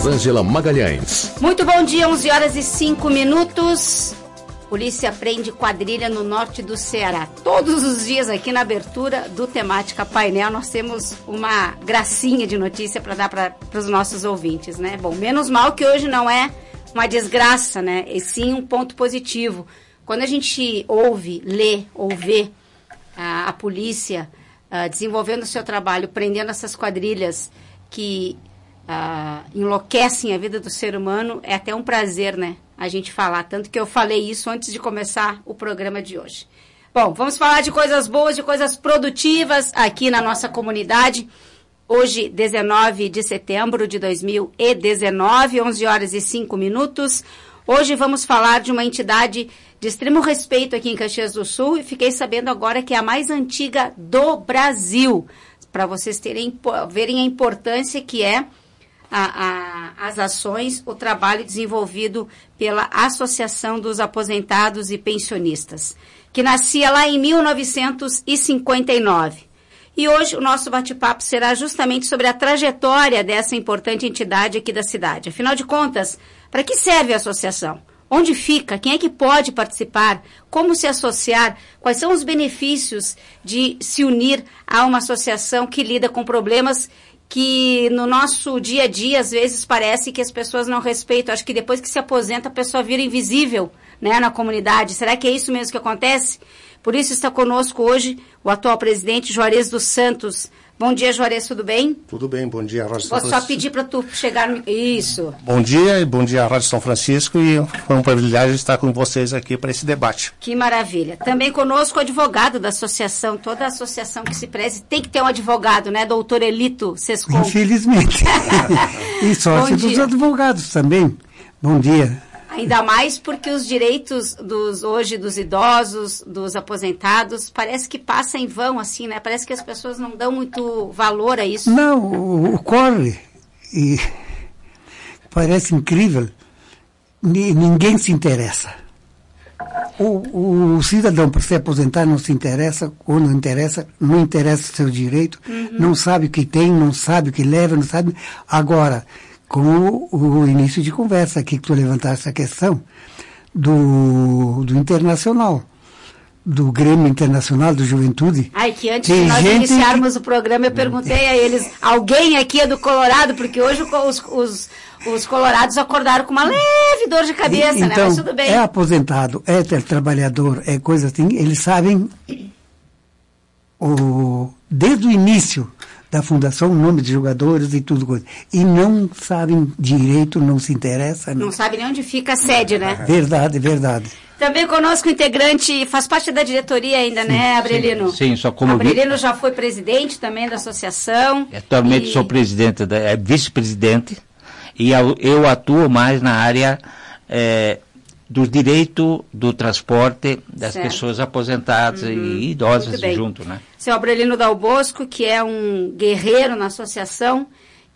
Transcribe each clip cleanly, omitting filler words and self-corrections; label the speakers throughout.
Speaker 1: Rosângela Magalhães.
Speaker 2: Muito bom dia, 11h05. Polícia prende quadrilha no norte do Ceará. Todos os dias aqui na abertura do Temática Painel nós temos uma gracinha de notícia para dar para os nossos ouvintes, né? Bom, menos mal que hoje não é uma desgraça, né? E sim um ponto positivo. Quando a gente ouve, lê ou vê a polícia desenvolvendo o seu trabalho, prendendo essas quadrilhas que enlouquecem a vida do ser humano, é até um prazer, né, a gente falar. Tanto que eu falei isso antes de começar o programa de hoje. Bom, vamos falar de coisas boas, de coisas produtivas aqui na nossa comunidade. Hoje, 19 de setembro de 2019, 11h05. Hoje vamos falar de uma entidade de extremo respeito aqui em Caxias do Sul e fiquei sabendo agora que é a mais antiga do Brasil, para vocês verem a importância que é as ações, o trabalho desenvolvido pela Associação dos Aposentados e Pensionistas, que nascia lá em 1959. E hoje o nosso bate-papo será justamente sobre a trajetória dessa importante entidade aqui da cidade. Afinal de contas, para que serve a associação? Onde fica? Quem é que pode participar? Como se associar? Quais são os benefícios de se unir a uma associação que lida com problemas que no nosso dia a dia, às vezes, parece que as pessoas não respeitam? Acho que depois que se aposenta, a pessoa vira invisível, né, na comunidade. Será que é isso mesmo que acontece? Por isso está conosco hoje o atual presidente, Juarez dos Santos. Bom dia, Juarez, tudo bem?
Speaker 3: Tudo bem, bom dia, Rádio
Speaker 2: São Francisco. Vou só pedir para tu chegar no... Isso.
Speaker 3: Bom dia e bom dia, Rádio São Francisco, e foi um privilégio estar com vocês aqui para esse debate.
Speaker 2: Que maravilha. Também conosco o advogado da associação. Toda associação que se preze tem que ter um advogado, né, doutor Elito Sescon?
Speaker 4: Infelizmente. E sorte dos advogados também. Bom dia.
Speaker 2: Ainda mais porque os direitos hoje dos idosos, dos aposentados, parece que passa em vão, assim, né? Parece que as pessoas não dão muito valor a isso.
Speaker 4: Não, ocorre. E parece incrível. Ninguém se interessa. O cidadão, para se aposentar, não se interessa, ou não interessa o seu direito, não sabe o que tem, não sabe o que leva, não sabe. Agora, com o início de conversa aqui, que tu levantaste a questão do Internacional, do Grêmio Internacional da Juventude.
Speaker 2: Ai, que antes de nós iniciarmos o programa, eu perguntei a eles, alguém aqui é do Colorado? Porque hoje os colorados acordaram com uma leve dor de cabeça,
Speaker 4: então,
Speaker 2: né? Mas tudo bem.
Speaker 4: É aposentado, é trabalhador, é coisa assim, eles sabem desde o início da fundação, o nome de jogadores e tudo coisa. E não sabem direito, não se interessa.
Speaker 2: Não sabe nem onde fica a sede, né?
Speaker 4: Verdade, verdade.
Speaker 2: Também conosco o integrante, faz parte da diretoria ainda, sim, né, Abrelino?
Speaker 5: Sim, só como...
Speaker 2: Abrelino já foi presidente também da associação.
Speaker 5: Atualmente sou presidente, vice-presidente, e eu atuo mais na área do direito do transporte das pessoas aposentadas e idosas junto, né?
Speaker 2: Seu Abrelino Dal Bosco, que é um guerreiro na associação,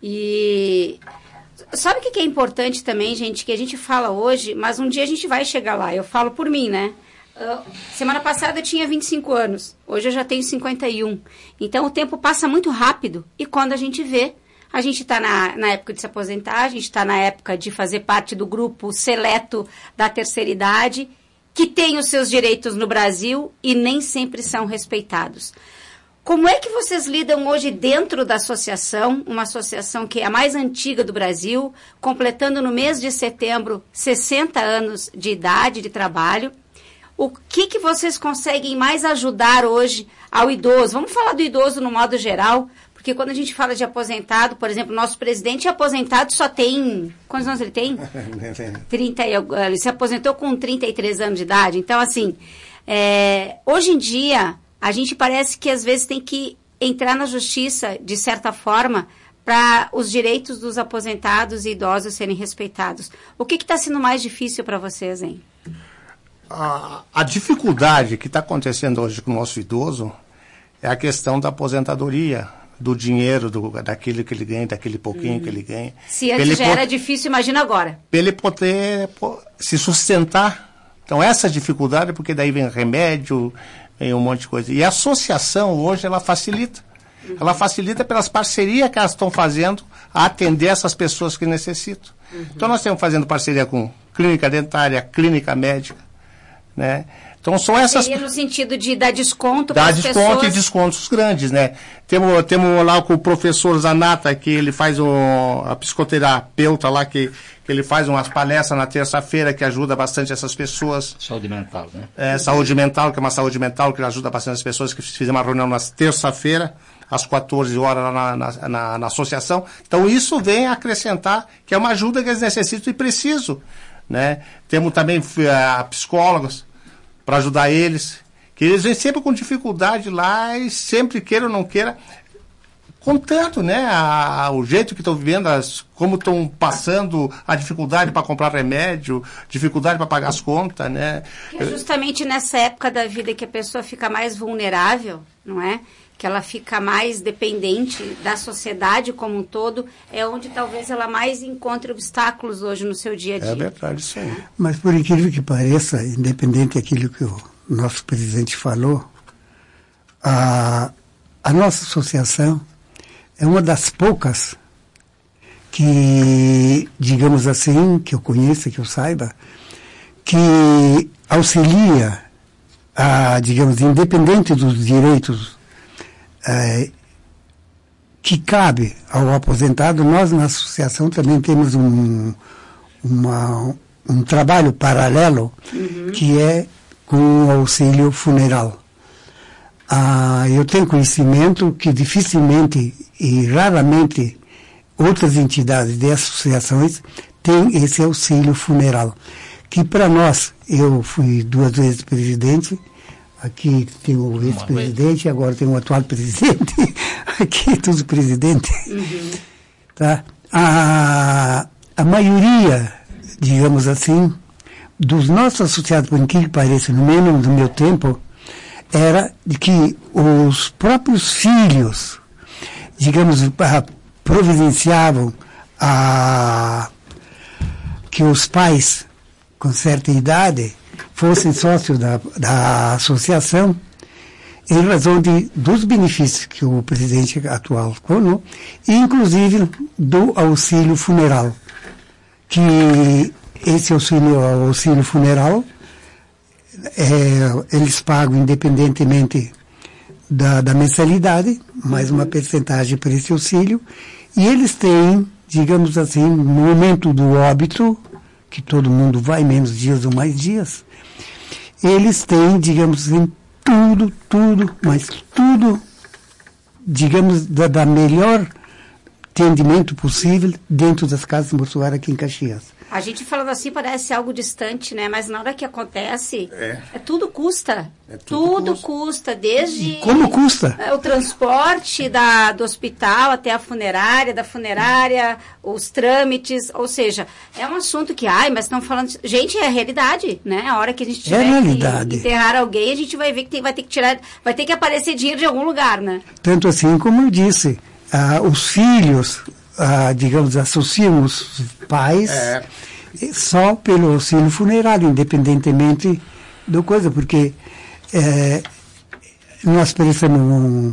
Speaker 2: e sabe o que é importante também, gente, que a gente fala hoje, mas um dia a gente vai chegar lá. Eu falo por mim, né? Semana passada eu tinha 25 anos, hoje eu já tenho 51. Então o tempo passa muito rápido, e quando a gente vê, a gente está na época de se aposentar, a gente está na época de fazer parte do grupo seleto da terceira idade, que tem os seus direitos no Brasil e nem sempre são respeitados. Como é que vocês lidam hoje dentro da associação, uma associação que é a mais antiga do Brasil, completando no mês de setembro 60 anos de idade de trabalho? O que vocês conseguem mais ajudar hoje ao idoso? Vamos falar do idoso no modo geral, porque quando a gente fala de aposentado, por exemplo, nosso presidente aposentado só tem... Quantos anos ele tem? 30, ele se aposentou com 33 anos de idade. Então, assim, hoje em dia, a gente parece que às vezes tem que entrar na justiça, de certa forma, para os direitos dos aposentados e idosos serem respeitados. O que está sendo mais difícil para vocês, hein?
Speaker 3: A dificuldade que está acontecendo hoje com o nosso idoso é a questão da aposentadoria, do dinheiro, daquilo que ele ganha, daquele pouquinho que ele ganha.
Speaker 2: Se antes já era difícil, imagina agora.
Speaker 3: Para ele poder se sustentar. Então, essa dificuldade, porque daí vem remédio, vem um monte de coisa. E a associação, hoje, ela facilita. Ela facilita pelas parcerias que elas estão fazendo a atender essas pessoas que necessitam. Então nós estamos fazendo parceria com clínica dentária, clínica médica, né? Então são essas...
Speaker 2: Seria no sentido de dar desconto para as pessoas... Dar
Speaker 3: desconto e descontos grandes, né? Temos lá com o professor Zanata, que ele faz a psicoterapeuta lá, que ele faz umas palestras na terça-feira, que ajuda bastante essas pessoas.
Speaker 5: Saúde mental, né?
Speaker 3: Saúde mental, que é uma saúde mental, que ajuda bastante as pessoas, que fizemos uma reunião na terça-feira, às 14 horas lá na associação. Então isso vem a acrescentar, que é uma ajuda que eles necessitam e precisam, né? Temos também psicólogos, para ajudar eles, que eles vêm sempre com dificuldade lá e sempre queira ou não queira, contando, né, o jeito que estão vivendo, como estão passando a dificuldade para comprar remédio, dificuldade para pagar as contas, né.
Speaker 2: É justamente nessa época da vida que a pessoa fica mais vulnerável, não é? Que ela fica mais dependente da sociedade como um todo, é onde talvez ela mais encontre obstáculos hoje no seu dia a dia.
Speaker 3: É verdade, isso aí.
Speaker 4: Mas por incrível que pareça, independente daquilo que o nosso presidente falou, a nossa associação é uma das poucas que, digamos assim, que eu conheça, que eu saiba, que auxilia, digamos, independente dos direitos que cabe ao aposentado. Nós na associação também temos um trabalho paralelo, que é com o auxílio funeral. Eu tenho conhecimento que dificilmente e raramente outras entidades de associações têm esse auxílio funeral, que para nós, eu fui 2 vezes presidente. Aqui tem o ex-presidente, agora tem o atual presidente. Aqui é tudo presidente. Tá? A maioria, digamos assim, dos nossos associados, por incrível que pareça, no menos do meu tempo, era de que os próprios filhos, digamos, providenciavam que os pais, com certa idade, fossem sócios da associação, em razão dos benefícios que o presidente atual colocou, e inclusive do auxílio funeral, que esse auxílio funeral, eles pagam independentemente da mensalidade, mais uma percentagem para esse auxílio, e eles têm, digamos assim, no momento do óbito, que todo mundo vai, menos dias ou mais dias, eles têm, digamos assim, tudo, mas tudo, digamos, da melhor atendimento possível dentro das casas mortuárias aqui em Caxias.
Speaker 2: A gente falando assim parece algo distante, né? Mas na hora que acontece, tudo custa. Tudo custa, desde...
Speaker 4: Como custa?
Speaker 2: O transporte do hospital até a funerária, da funerária, os trâmites, ou seja, é um assunto que, mas estão falando... Gente, é a realidade, né? A hora que a gente tiver que enterrar alguém, a gente vai ver que vai ter que aparecer dinheiro de algum lugar, né?
Speaker 4: Tanto assim como eu disse, os filhos... digamos, associam os pais só pelo auxílio funerário, independentemente do coisa, porque nós precisamos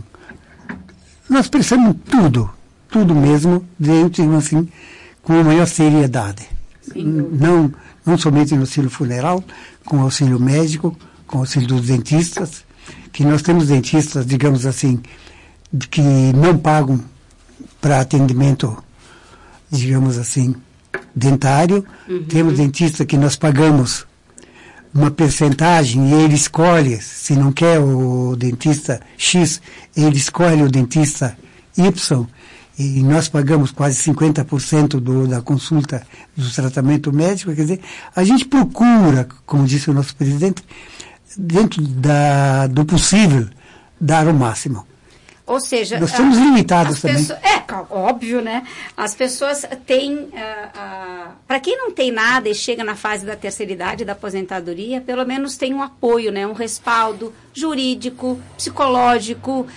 Speaker 4: tudo mesmo, dentro, assim, com a maior seriedade. Não somente no auxílio funeral, com o auxílio médico, com o auxílio dos dentistas, que nós temos dentistas, digamos assim, que não pagam para atendimento, digamos assim, dentário. Temos dentista que nós pagamos uma percentagem e ele escolhe, se não quer o dentista X, ele escolhe o dentista Y, e nós pagamos quase 50% da consulta do tratamento médico. Quer dizer, a gente procura, como disse o nosso presidente, dentro do possível, dar o máximo.
Speaker 2: Ou seja,
Speaker 4: nós somos limitados também.
Speaker 2: Óbvio, né? As pessoas têm... para quem não tem nada e chega na fase da terceira idade, da aposentadoria, pelo menos tem um apoio, né? Um respaldo jurídico, psicológico,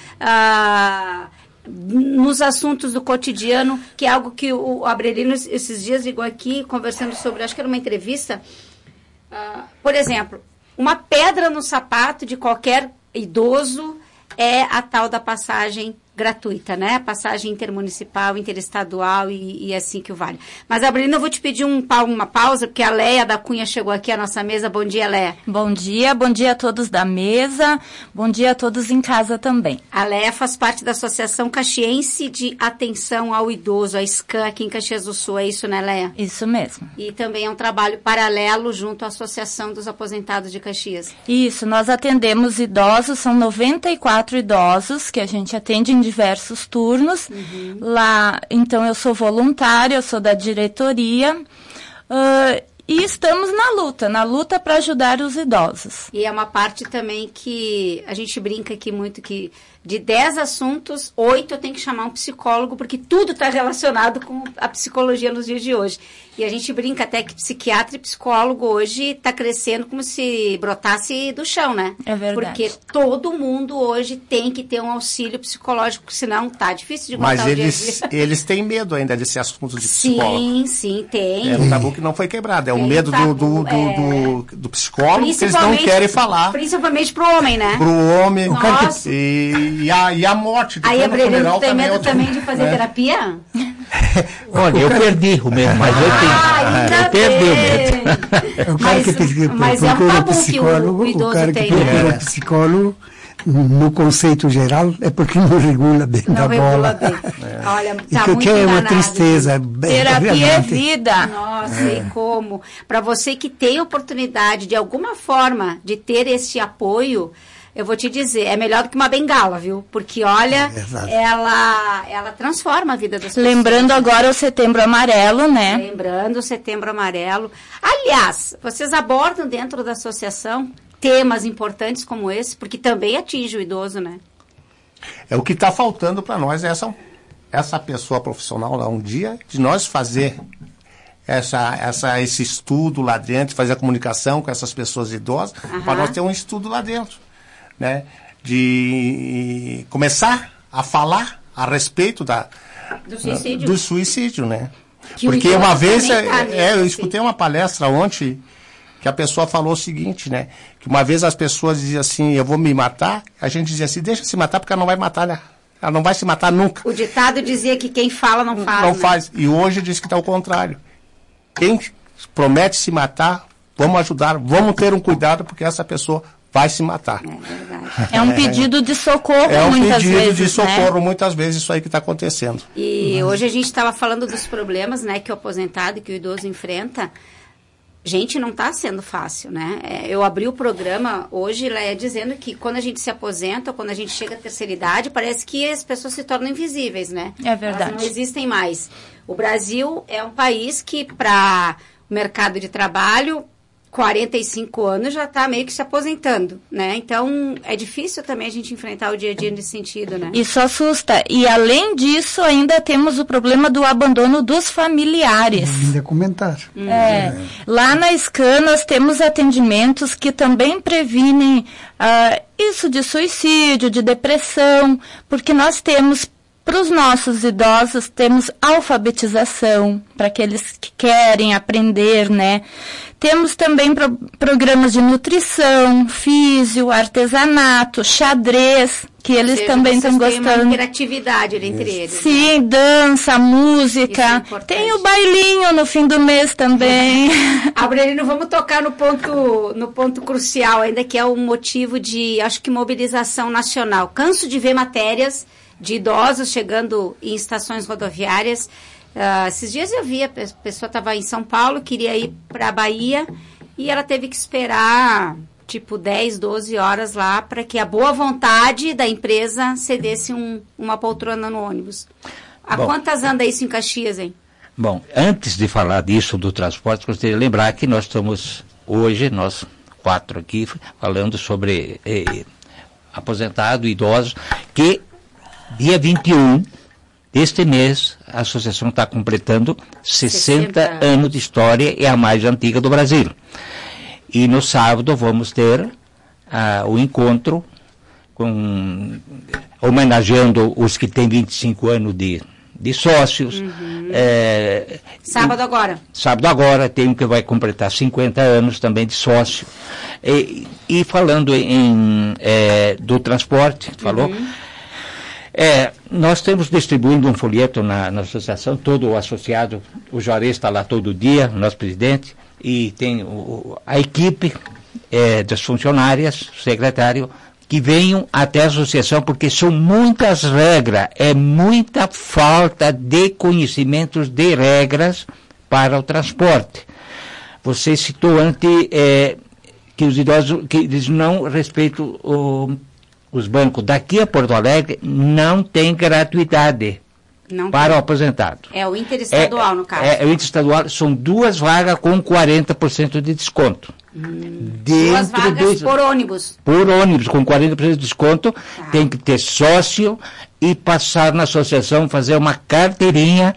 Speaker 2: nos assuntos do cotidiano, que é algo que o Abrelino esses dias ligou aqui, conversando sobre, acho que era uma entrevista. Por exemplo, uma pedra no sapato de qualquer idoso é a tal da passagem gratuita, né? Passagem intermunicipal, interestadual e assim que o vale. Mas, Abrelina, eu vou te pedir uma pausa, porque a Leia da Cunha chegou aqui à nossa mesa. Bom dia, Leia.
Speaker 1: Bom dia a todos da mesa, bom dia a todos em casa também.
Speaker 2: A Leia faz parte da Associação Caxiense de Atenção ao Idoso, a SCAN, aqui em Caxias do Sul. É isso, né, Leia?
Speaker 1: Isso mesmo.
Speaker 2: E também é um trabalho paralelo junto à Associação dos Aposentados de Caxias.
Speaker 1: Isso, nós atendemos idosos, são 94 idosos que a gente atende em diversos turnos. Lá, então, eu sou voluntária, eu sou da diretoria e estamos na luta para ajudar os idosos.
Speaker 2: E é uma parte também que a gente brinca aqui muito que de 10 assuntos, 8 eu tenho que chamar um psicólogo, porque tudo está relacionado com a psicologia nos dias de hoje. E a gente brinca até que psiquiatra e psicólogo hoje está crescendo como se brotasse do chão, né?
Speaker 1: É verdade.
Speaker 2: Porque todo mundo hoje tem que ter um auxílio psicológico, senão tá difícil de aguentar o dia a dia.
Speaker 3: Mas eles têm medo ainda desse assunto de psicólogo.
Speaker 2: Sim, tem.
Speaker 3: É um tabu que não foi quebrado. É o medo do psicólogo que eles não querem falar.
Speaker 2: Principalmente pro homem, né?
Speaker 3: Pro homem.
Speaker 2: Nossa.
Speaker 3: E a morte.
Speaker 2: Aí, Abrelina, tu tem medo também de fazer terapia?
Speaker 5: Olha, eu perdi o medo, mas eu perdi o medo.
Speaker 4: O cara que procura psicólogo, o cara que procura psicólogo, no conceito geral, é porque não regula bem da bola.
Speaker 2: Não regula bem. Olha, tá muito
Speaker 4: que é uma tristeza.
Speaker 1: Terapia é vida.
Speaker 2: Nossa, e como? Para você que tem oportunidade, de alguma forma, de ter esse apoio, eu vou te dizer, é melhor do que uma bengala, viu? Porque, olha, ela transforma a vida das pessoas.
Speaker 1: Lembrando agora o Setembro Amarelo, né?
Speaker 2: Lembrando o Setembro Amarelo. Aliás, vocês abordam dentro da associação temas importantes como esse, porque também atinge o idoso, né?
Speaker 3: É o que está faltando para nós, essa pessoa profissional lá, um dia, de nós fazer esse estudo lá dentro, fazer a comunicação com essas pessoas idosas, para nós ter um estudo lá dentro. Né, de começar a falar a respeito do suicídio, né? Porque uma vez eu escutei uma palestra ontem que a pessoa falou o seguinte, né? Que uma vez as pessoas diziam assim, eu vou me matar, a gente dizia assim, deixa se matar porque ela não vai matar, né? Ela não vai se matar nunca.
Speaker 2: O ditado dizia que quem fala não faz.
Speaker 3: Não faz. E hoje diz que está ao contrário. Quem promete se matar, vamos ajudar, vamos ter um cuidado porque essa pessoa vai se matar.
Speaker 1: É um pedido de socorro, muitas vezes.
Speaker 3: É um pedido de socorro, muitas vezes, isso aí que está acontecendo.
Speaker 2: E hoje a gente estava falando dos problemas, né, que o aposentado e que o idoso enfrenta. Gente, não está sendo fácil, né? Eu abri o programa hoje, Leia, dizendo que quando a gente se aposenta, ou quando a gente chega à terceira idade, parece que as pessoas se tornam invisíveis, né?
Speaker 1: É verdade.
Speaker 2: Elas não existem mais. O Brasil é um país que, para o mercado de trabalho, 45 anos já está meio que se aposentando, né? Então, é difícil também a gente enfrentar o dia a dia nesse sentido, né?
Speaker 1: Isso assusta. E, além disso, ainda temos o problema do abandono dos familiares.
Speaker 4: Ainda comentar.
Speaker 1: Lá na SCAN, nós temos atendimentos que também previnem isso de suicídio, de depressão, porque nós temos, para os nossos idosos, temos alfabetização, para aqueles que querem aprender, né? Temos também programas de nutrição, físio, artesanato, xadrez, que eles também estão gostando. Tem
Speaker 2: uma interatividade entre eles.
Speaker 1: Sim, né? Dança, música. Tem o bailinho no fim do mês também.
Speaker 2: Abrelino, vamos tocar no ponto crucial ainda, que é o motivo de, acho que, mobilização nacional. Canso de ver matérias de idosos chegando em estações rodoviárias. Esses dias eu vi, a pessoa estava em São Paulo, queria ir para a Bahia e ela teve que esperar tipo 10, 12 horas lá para que a boa vontade da empresa cedesse uma poltrona no ônibus. Quantas anda isso em Caxias, hein?
Speaker 5: Bom, antes de falar disso do transporte, gostaria de lembrar que nós estamos hoje, nós 4 aqui, falando sobre aposentado, idosos, que dia 21 deste mês a associação está completando 60 anos de história, é a mais antiga do Brasil. E no sábado vamos ter o encontro homenageando os que têm 25 anos de sócios.
Speaker 2: Sábado agora.
Speaker 5: Sábado agora, tem um que vai completar 50 anos também de sócio. E falando do transporte, falou? Nós temos distribuindo um folheto na associação, todo o associado, o Juarez está lá todo dia, o nosso presidente, e tem a equipe das funcionárias, secretário, que venham até a associação, porque são muitas regras, muita falta de conhecimentos de regras para o transporte. Você citou antes que os idosos, que eles não respeitam os bancos. Daqui a Porto Alegre não tem gratuidade para o aposentado.
Speaker 2: É o interestadual, no caso.
Speaker 5: O interestadual, são 2 vagas com 40% de desconto.
Speaker 2: 2 vagas por ônibus.
Speaker 5: Por ônibus, com 40% de desconto, tem que ter sócio e passar na associação, fazer uma carteirinha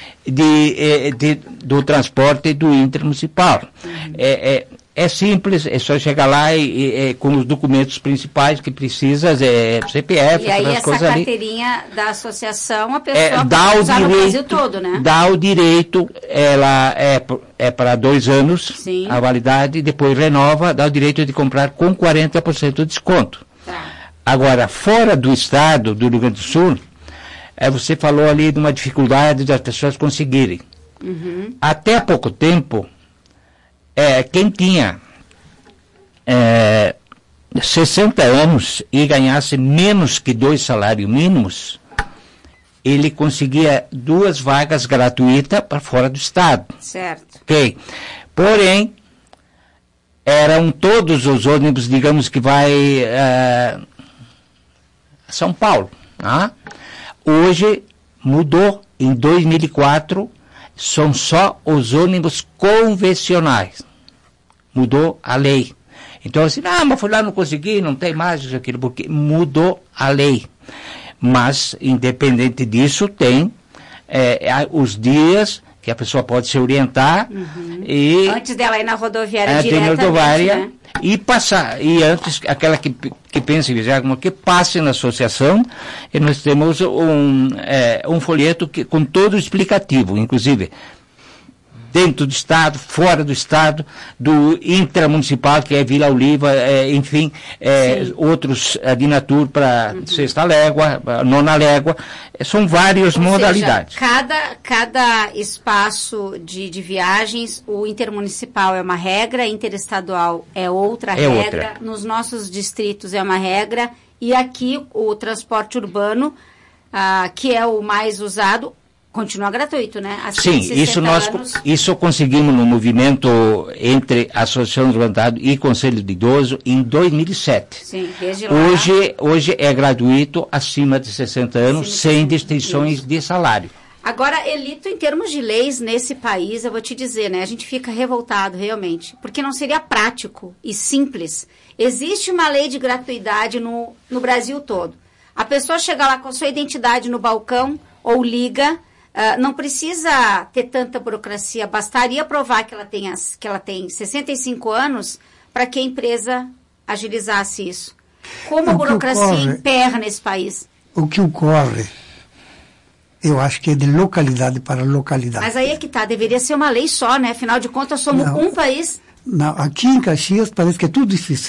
Speaker 5: do transporte do intermunicipal. É simples, é só chegar lá e com os documentos principais que precisa, CPF,
Speaker 2: e aí essa carteirinha da associação, a pessoa pode usar no Brasil todo, né?
Speaker 5: Dá o direito, ela é para 2 anos, sim, a validade, depois renova, dá o direito de comprar com 40% de desconto. Tá. Agora, fora do estado, do Rio Grande do Sul, você falou ali de uma dificuldade das pessoas conseguirem. Uhum. Até há pouco tempo, quem tinha 60 anos e ganhasse menos que 2 salários mínimos, ele conseguia 2 vagas gratuitas para fora do estado.
Speaker 2: Certo.
Speaker 5: Ok. Porém, eram todos os ônibus, digamos que vai a São Paulo. Hoje mudou, em 2004, são só os ônibus convencionais. Mudou a lei. Então, assim, mas foi lá, não consegui, não tem mais isso, aquilo, porque mudou a lei. Mas, independente disso, tem os dias que a pessoa pode se orientar e...
Speaker 2: Antes dela ir na rodoviária diretamente, né?
Speaker 5: E passar, e antes, aquela que pensa em viajar, que passe na associação, e nós temos um folheto com todo o explicativo, inclusive, dentro do estado, fora do estado, do intramunicipal, que é Vila Oliva, enfim, outros de Natur para sexta légua, nona légua, são várias modalidades.
Speaker 2: Seja, cada espaço de viagens, o intermunicipal é uma regra, interestadual é outra regra, nos nossos distritos é uma regra, e aqui o transporte urbano, que é o mais usado, continua gratuito, né?
Speaker 5: Sim, isso conseguimos no movimento entre a Associação do Levantado e Conselho de Idoso em 2007.
Speaker 2: Sim, desde lá.
Speaker 5: Hoje é gratuito acima de 60 anos, sem distinções de salário.
Speaker 2: Agora, Elito, em termos de leis nesse país, eu vou te dizer, né? A gente fica revoltado, realmente, porque não seria prático e simples. Existe uma lei de gratuidade no Brasil todo. A pessoa chega lá com a sua identidade no balcão ou liga... não precisa ter tanta burocracia, bastaria provar que ela tem 65 anos para que a empresa agilizasse isso. Como a burocracia emperra nesse país?
Speaker 4: O que ocorre, eu acho que é de localidade para localidade.
Speaker 2: Mas aí é que tá, deveria ser uma lei só, né? Afinal de contas, somos um país.
Speaker 4: Não, aqui em Caxias parece que é tudo difícil.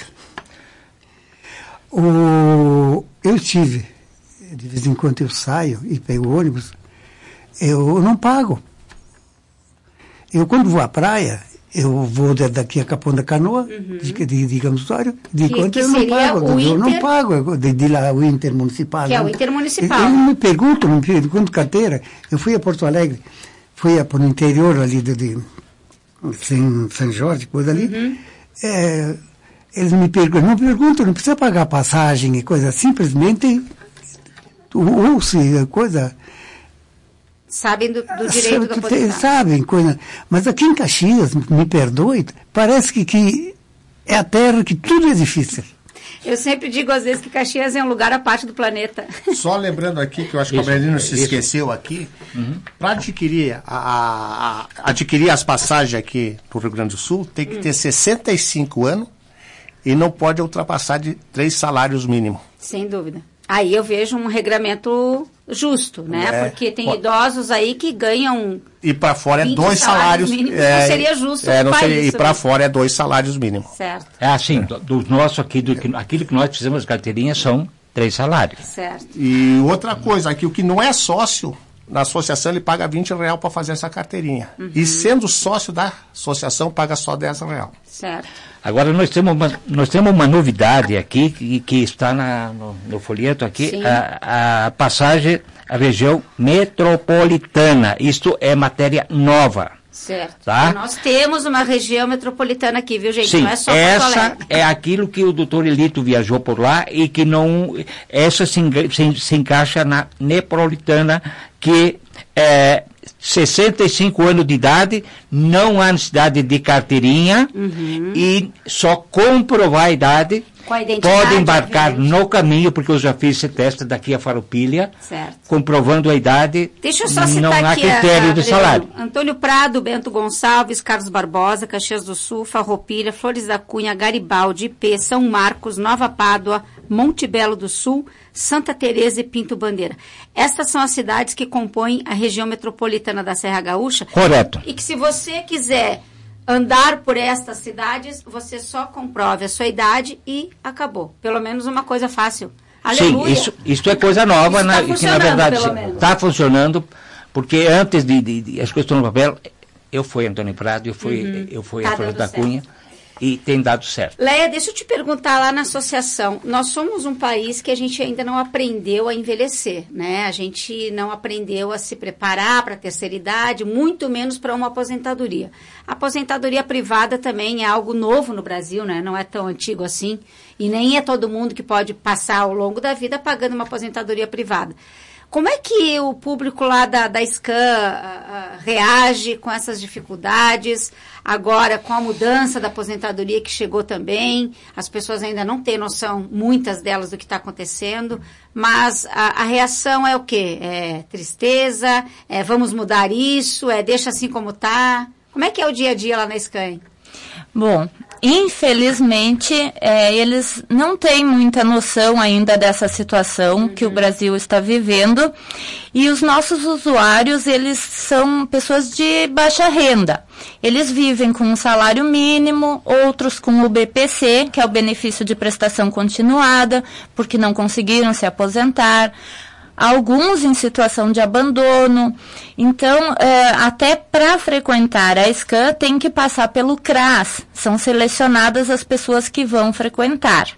Speaker 4: Eu estive, de vez em quando eu saio e pego o ônibus, eu não pago. Eu, quando vou à praia, eu vou daqui a Capão da Canoa, digamos, de conta eu não pago. Eu não pago, de lá o Intermunicipal.
Speaker 2: Que é o Intermunicipal.
Speaker 4: Eles me perguntam carteira. Eu fui a Porto Alegre, fui para o interior ali de São Jorge, coisa ali. Eles me perguntam, não precisa pagar passagem e coisa, simplesmente, ou se coisa...
Speaker 2: Sabem do direito da aposentadoria.
Speaker 4: Sabem, coisa. Mas aqui em Caxias, me perdoe, parece que é a terra que tudo é difícil.
Speaker 2: Eu sempre digo, às vezes, que Caxias é um lugar à parte do planeta.
Speaker 3: Só lembrando aqui, que eu acho que o Aurelino se esqueceu aqui, para adquirir as passagens aqui para o Rio Grande do Sul, tem que ter 65 anos e não pode ultrapassar de 3 salários mínimos.
Speaker 2: Sem dúvida. Aí eu vejo um regramento justo, né? Porque tem idosos aí que ganham...
Speaker 3: E para fora é 2 salários mínimos.
Speaker 2: Não seria justo
Speaker 3: no país. E para fora é 2 salários mínimos.
Speaker 2: Certo.
Speaker 5: Assim, do nosso aqui, aquilo que nós fizemos as carteirinhas são 3 salários.
Speaker 2: Certo.
Speaker 3: E outra coisa, aqui o que não é sócio, na associação ele paga R$20 para fazer essa carteirinha. E sendo sócio da associação, paga só R$10.
Speaker 2: Certo.
Speaker 5: Agora nós temos uma novidade aqui, que está no folheto aqui, a passagem à região metropolitana. Isto é matéria nova.
Speaker 2: Certo.
Speaker 5: Tá?
Speaker 2: Nós temos uma região metropolitana aqui, viu, gente?
Speaker 5: Sim,
Speaker 2: não é só
Speaker 5: essa é aquilo que o doutor Elito viajou por lá e que não... Essa se encaixa na metropolitana, que 65 anos de idade, não há necessidade de carteirinha e só comprovar a idade. Pode embarcar no caminho, porque eu já fiz esse teste daqui a Farroupilha, comprovando a idade.
Speaker 2: Deixa eu só citar
Speaker 5: não há
Speaker 2: aqui
Speaker 5: critério de salário.
Speaker 2: Antônio Prado, Bento Gonçalves, Carlos Barbosa, Caxias do Sul, Farroupilha, Flores da Cunha, Garibaldi, IP, São Marcos, Nova Pádua, Monte Belo do Sul, Santa Teresa e Pinto Bandeira. Estas são as cidades que compõem a região metropolitana da Serra Gaúcha.
Speaker 5: Correto.
Speaker 2: E que se você quiser andar por estas cidades, você só comprove a sua idade e acabou. Pelo menos uma coisa fácil. Aleluia.
Speaker 5: Sim, isso é coisa nova, que na verdade está funcionando, porque antes de as coisas no papel, eu fui Antônio Prado, eu fui a Flores da Cunha, e tem dado certo.
Speaker 2: Leia, deixa eu te perguntar, lá na associação, nós somos um país que a gente ainda não aprendeu a envelhecer, né? A gente não aprendeu a se preparar para a terceira idade, muito menos para uma aposentadoria. A aposentadoria privada também é algo novo no Brasil, né? Não é tão antigo assim, e nem é todo mundo que pode passar ao longo da vida pagando uma aposentadoria privada. Como é que o público lá da SCAN reage com essas dificuldades? Agora, com a mudança da aposentadoria que chegou também, as pessoas ainda não têm noção, muitas delas, do que está acontecendo, mas a reação é o quê? É tristeza? É vamos mudar isso? É deixa assim como está? Como é que é o dia a dia lá na SCAN?
Speaker 1: Bom, infelizmente, eles não têm muita noção ainda dessa situação que o Brasil está vivendo, e os nossos usuários, eles são pessoas de baixa renda. Eles vivem com um salário mínimo, outros com o BPC, que é o benefício de prestação continuada, porque não conseguiram se aposentar. Alguns em situação de abandono. Então, até para frequentar a SCAN, tem que passar pelo CRAS. São selecionadas as pessoas que vão frequentar.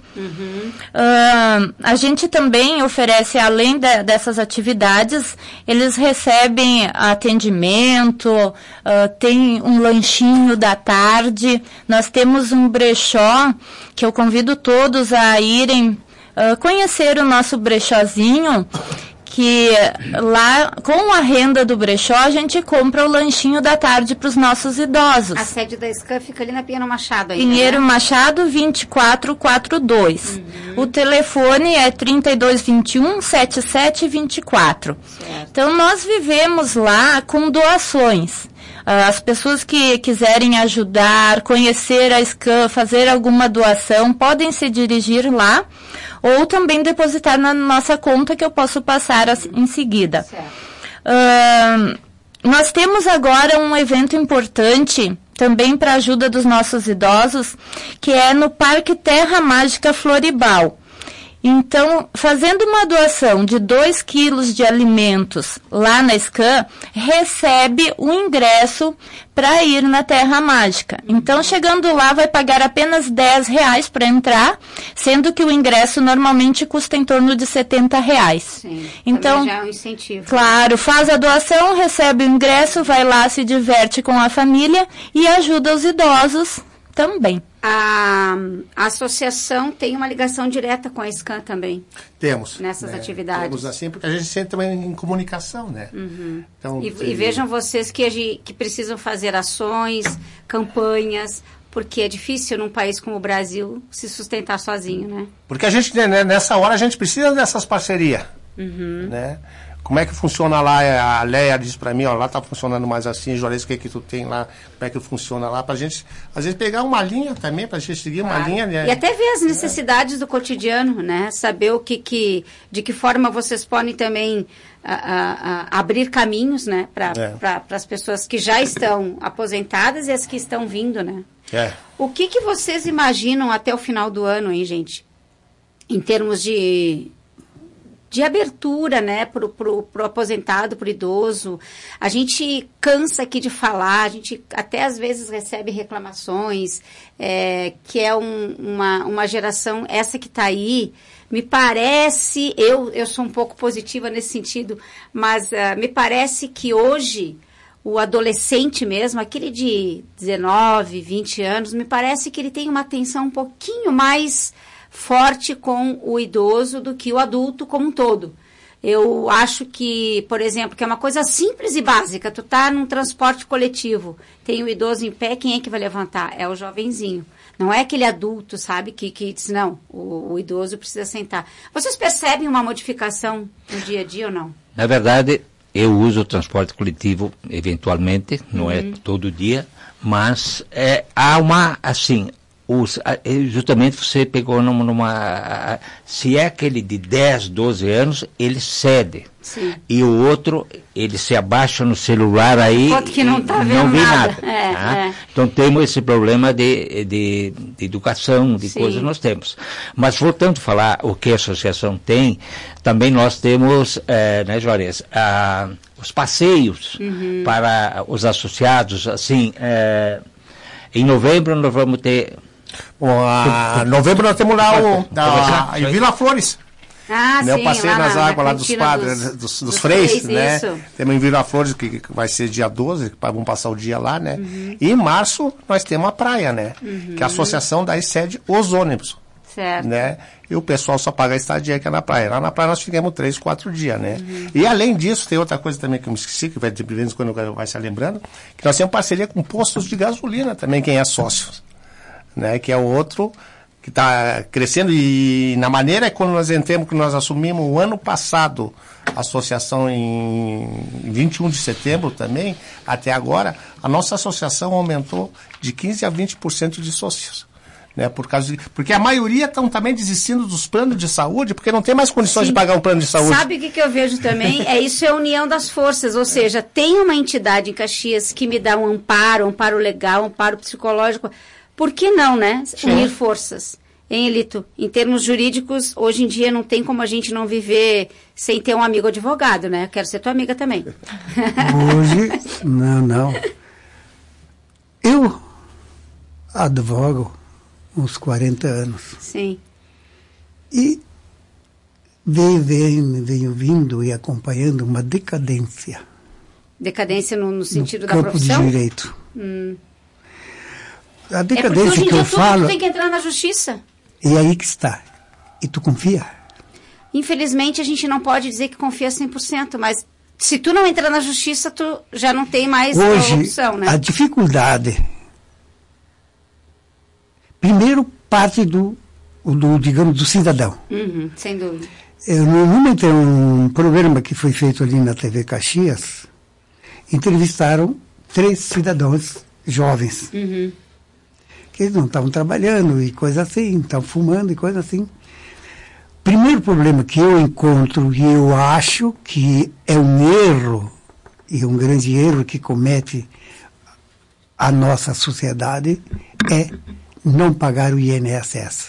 Speaker 1: A gente também oferece, além dessas atividades, eles recebem atendimento, tem um lanchinho da tarde. Nós temos um brechó que eu convido todos a irem conhecer o nosso brechózinho, que lá, com a renda do brechó, a gente compra o lanchinho da tarde para os nossos idosos.
Speaker 2: A sede da SCAN fica ali na Pinheiro Machado ainda,
Speaker 1: Pinheiro Machado 2442. O telefone é 3221-7724. Então, nós vivemos lá com doações. As pessoas que quiserem ajudar, conhecer a SCAN, fazer alguma doação, podem se dirigir lá, ou também depositar na nossa conta, que eu posso passar em seguida. Nós temos agora um evento importante também para a ajuda dos nossos idosos, que é no Parque Terra Mágica Floribal. Então, fazendo uma doação de 2 quilos de alimentos lá na SCAN, recebe o ingresso para ir na Terra Mágica. Então, chegando lá, vai pagar apenas R$10 para entrar, sendo que o ingresso normalmente custa em torno de R$70.
Speaker 2: Sim,
Speaker 1: então,
Speaker 2: já é um incentivo.
Speaker 1: Claro, faz a doação, recebe o ingresso, vai lá, se diverte com a família e ajuda os idosos também.
Speaker 2: A associação tem uma ligação direta com a SCAN também.
Speaker 3: Temos.
Speaker 2: Nessas atividades.
Speaker 3: Temos assim, porque a gente sempre também em comunicação, né? Então,
Speaker 2: e vejam vocês que precisam fazer ações, campanhas, porque é difícil num país como o Brasil se sustentar sozinho, né?
Speaker 3: Porque a gente, né, nessa hora, a gente precisa dessas parcerias, né? Como é que funciona lá? A Leia diz para mim, ó, lá tá funcionando mais assim, Juarez, o que tu tem lá, como é que funciona lá, pra gente, às vezes, pegar uma linha também, pra gente seguir uma linha, né?
Speaker 2: E até ver as necessidades do cotidiano, né? Saber de que forma vocês podem também abrir caminhos, né? Para as pessoas que já estão aposentadas e as que estão vindo, né? O que vocês imaginam até o final do ano, hein, gente? Em termos de de abertura, né, pro aposentado, pro idoso. A gente cansa aqui de falar, a gente até às vezes recebe reclamações, que é uma geração, essa que está aí, me parece, eu sou um pouco positiva nesse sentido, mas me parece que hoje o adolescente mesmo, aquele de 19, 20 anos, me parece que ele tem uma atenção um pouquinho mais forte com o idoso do que o adulto como um todo. Eu acho que, por exemplo, que é uma coisa simples e básica, tu tá num transporte coletivo, tem o idoso em pé, quem é que vai levantar? É o jovenzinho. Não é aquele adulto, sabe, que diz, não, o idoso precisa sentar. Vocês percebem uma modificação no dia a dia ou não?
Speaker 5: Na verdade, eu uso o transporte coletivo eventualmente, não é todo dia, mas há uma, assim, justamente você pegou numa... Se é aquele de 10, 12 anos, ele cede.
Speaker 2: Sim.
Speaker 5: E o outro, ele se abaixa no celular aí
Speaker 2: que não tá vendo
Speaker 5: não vê
Speaker 2: nada.
Speaker 5: nada. Então temos esse problema de educação, de
Speaker 2: Sim.
Speaker 5: coisas nós temos. Mas voltando a falar o que a associação tem, também nós temos, né, Juarez, os passeios para os associados, assim, em novembro nós vamos ter...
Speaker 3: Bom, em novembro nós temos lá em Vila Flores.
Speaker 2: Ah,
Speaker 3: né,
Speaker 2: sim,
Speaker 3: o passeio nas águas lá dos padres, dos freis, né?
Speaker 2: Isso.
Speaker 3: Temos em Vila Flores, que vai ser dia 12, vamos passar o dia lá, né? E em março nós temos a praia, né? Que a associação daí cede os ônibus.
Speaker 2: Certo.
Speaker 3: Né? E o pessoal só paga a estadia aqui na praia. Lá na praia nós ficamos 3, 4 dias, né? E além disso, tem outra coisa também que eu me esqueci, que vai de vez em quando vai se lembrando, que nós temos parceria com postos de gasolina também, quem é sócio. Né? Que é o outro que está crescendo, e na maneira quando nós entramos, que nós assumimos o ano passado a associação em 21 de setembro também, até agora, a nossa associação aumentou de 15% a 20% de sócios. Né, porque a maioria estão também desistindo dos planos de saúde, porque não tem mais condições de pagar um plano de saúde.
Speaker 2: Sabe o que eu vejo também? Isso é a união das forças, ou seja, tem uma entidade em Caxias que me dá um amparo legal, um amparo psicológico. Por que não, né?
Speaker 3: Sim.
Speaker 2: Unir forças. Hein, Elito? Em termos jurídicos, hoje em dia não tem como a gente não viver sem ter um amigo advogado, né? Quero ser tua amiga também.
Speaker 4: Hoje, não. Eu advogo uns 40 anos.
Speaker 2: Sim.
Speaker 4: E venho vindo e acompanhando uma decadência.
Speaker 2: Decadência no sentido da
Speaker 4: campo
Speaker 2: profissão?
Speaker 4: de direito. A
Speaker 2: Porque
Speaker 4: decadência
Speaker 2: hoje em
Speaker 4: que
Speaker 2: dia
Speaker 4: eu falo,
Speaker 2: tem que entrar na justiça.
Speaker 4: é aí que está. E tu confia?
Speaker 2: Infelizmente, a gente não pode dizer que confia 100%, mas se tu não entrar na justiça, tu já não tem mais
Speaker 4: Hoje,
Speaker 2: opção, né?
Speaker 4: a dificuldade, primeiro, parte digamos, do cidadão.
Speaker 2: Sem dúvida.
Speaker 4: Tem um programa que foi feito ali na TV Caxias, entrevistaram 3 cidadãos jovens, que eles não estavam trabalhando e coisa assim, estavam fumando e coisa assim. Primeiro problema que eu encontro, e eu acho que é um erro, e um grande erro que comete a nossa sociedade, é não pagar o INSS.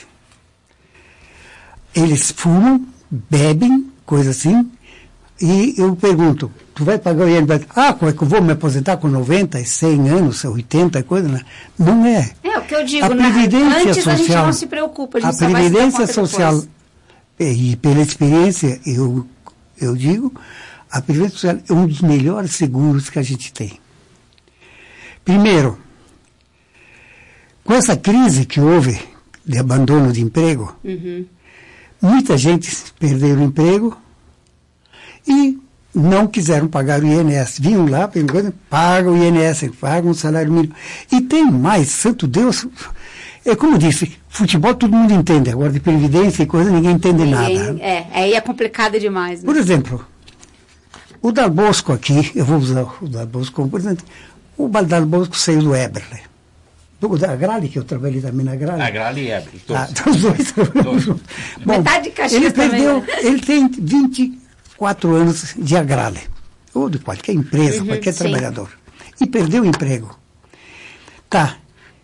Speaker 4: Eles fumam, bebem, coisa assim, e eu pergunto, tu vai pagar o INSS? Como é que eu vou me aposentar com 90, 100 anos, 80, coisa? Não é.
Speaker 2: É o que eu digo,
Speaker 4: a Previdência
Speaker 2: antes
Speaker 4: Social,
Speaker 2: a gente não se preocupa, a gente
Speaker 4: a
Speaker 2: só vai se dar
Speaker 4: Previdência
Speaker 2: conta
Speaker 4: Social,
Speaker 2: depois.
Speaker 4: E pela experiência, eu digo, a Previdência Social é um dos melhores seguros que a gente tem. Primeiro, com essa crise que houve de abandono de emprego, muita gente perdeu o emprego e não quiseram pagar o INSS. Vinham lá, pagam o INSS, pagam o salário mínimo. E tem mais, santo Deus, é como eu disse, futebol todo mundo entende, agora de previdência e coisa ninguém entende nada.
Speaker 2: Aí é complicado demais. Né?
Speaker 4: Por exemplo, o Dal Bosco aqui, eu vou usar o Dal Bosco como, por exemplo, o Dal Bosco saiu do Eberle. Da Grale, que eu trabalhei também na Grale.
Speaker 5: A Grale e Eberle,
Speaker 4: os dois trabalhamos juntos. Bom,
Speaker 2: metade de Caxias
Speaker 4: ele perdeu,
Speaker 2: também, né?
Speaker 4: ele tem 24 anos de Agrale, ou de qualquer empresa, qualquer trabalhador, e perdeu o emprego. Tá.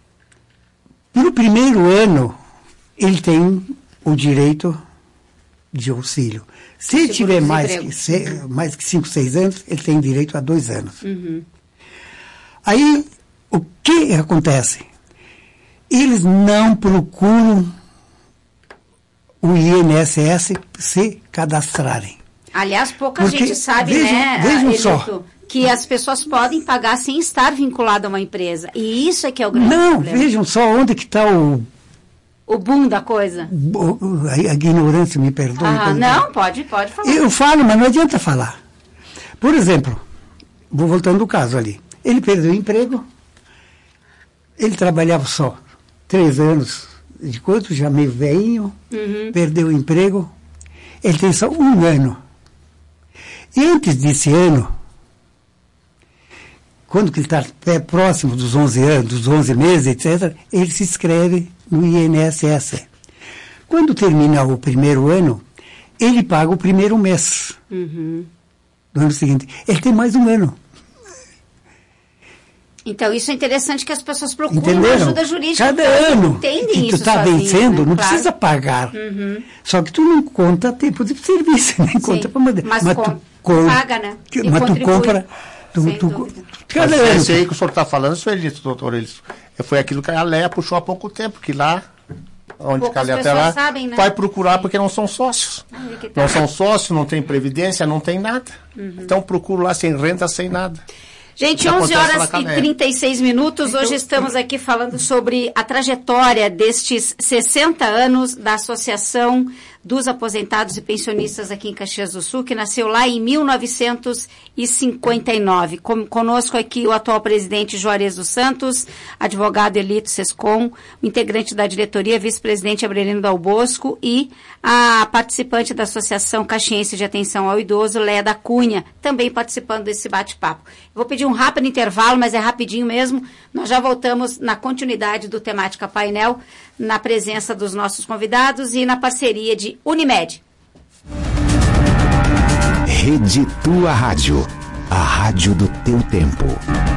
Speaker 4: No primeiro ano, ele tem o direito de auxílio. Se ele tiver mais que 5, 6 anos, ele tem direito a 2 anos.
Speaker 2: Uhum.
Speaker 4: Aí, o que acontece? Eles não procuram o INSS se cadastrarem.
Speaker 2: Aliás, pouca gente sabe,
Speaker 4: vejam só,
Speaker 2: que as pessoas podem pagar sem estar vinculado a uma empresa. E isso é que é o grande problema.
Speaker 4: Não, vejam só onde que está
Speaker 2: o boom da coisa.
Speaker 4: A ignorância, me perdoe.
Speaker 2: Não, pode falar.
Speaker 4: Eu falo, mas não adianta falar. Por exemplo, vou voltando ao caso ali. Ele perdeu o emprego, ele trabalhava só 3 anos de quanto, já meio velhinho, perdeu o emprego, ele tem só 1 ano. E antes desse ano, quando que ele está próximo dos 11 anos, dos 11 meses, etc., ele se inscreve no INSS. Quando terminar o primeiro ano, ele paga o primeiro mês do ano seguinte. Ele tem mais 1 ano.
Speaker 2: Então, isso é interessante que as pessoas procuram ajuda jurídica.
Speaker 4: Cada ano
Speaker 2: que
Speaker 4: tu está vencendo, não precisa pagar. Só que tu não conta tempo de serviço, nem conta para mandar.
Speaker 2: Mas tu paga, né?
Speaker 4: Mas tu compra...
Speaker 3: Cada ano. Esse aí que o senhor está falando, isso é dito, doutor Elis. Foi aquilo que a Leia puxou há pouco tempo, que lá, onde que a Leia até lá,
Speaker 2: sabem, né?
Speaker 3: vai procurar porque não são sócios. Não são sócios, não tem previdência, não tem nada. Então procuro lá sem renda, sem nada.
Speaker 2: Gente, 11 horas e 36 minutos. Hoje estamos aqui falando sobre a trajetória destes 60 anos da Associação dos Aposentados e Pensionistas aqui em Caxias do Sul, que nasceu lá em 1959. Conosco aqui o atual presidente Juarez dos Santos, advogado Elito Sescon, o integrante da diretoria, vice-presidente Abrelino Dal Bosco e a participante da Associação Caxiense de Atenção ao Idoso, Léa da Cunha, também participando desse bate-papo. Vou pedir um rápido intervalo, mas é rapidinho mesmo. Nós já voltamos na continuidade do Temática Painel, na presença dos nossos convidados e na parceria de Unimed.
Speaker 6: Rede Tua Rádio, a rádio do teu tempo.